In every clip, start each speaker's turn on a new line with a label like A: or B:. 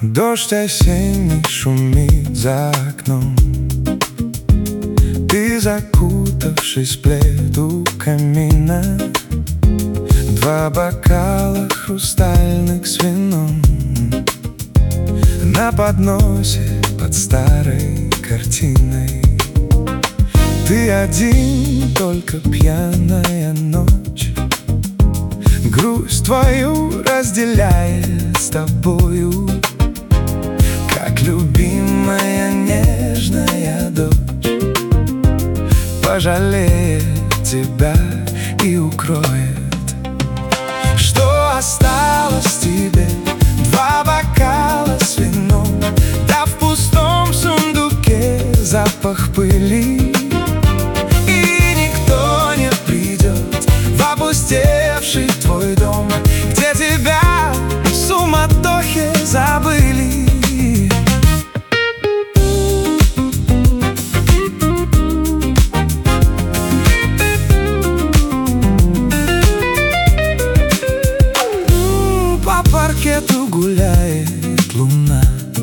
A: Дождь осенний шумит за окном. Ты, закутавшись в плед у камина, два бокала хрустальных с вином на подносе под старой картиной. Ты один, только пьяная ночь грусть твою разделяет с тобою, как любимая нежная дочь пожалеет тебя и укроет. Что осталось тебе? Два бокала с вином, да в пустом сундуке запах пыли. И никто не придет в опустевший твой дом, где тебя в суматохе забыли. По паркету гуляет луна,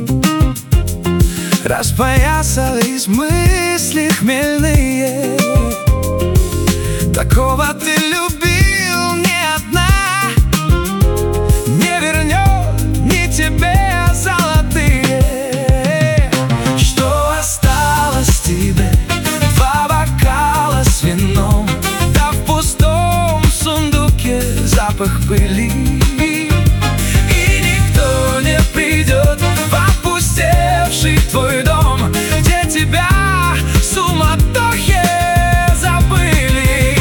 A: распоясались мысли хмельные. Такого ты любил не одна, не вернет ни тебе золотые. Что осталось тебе? Два бокала с вином, да в пустом сундуке запах пыли. И никто не придет в опустевший твой дом, где тебя в суматохе забыли.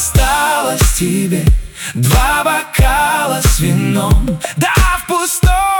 A: Тебе два бокала с вином, да в пустом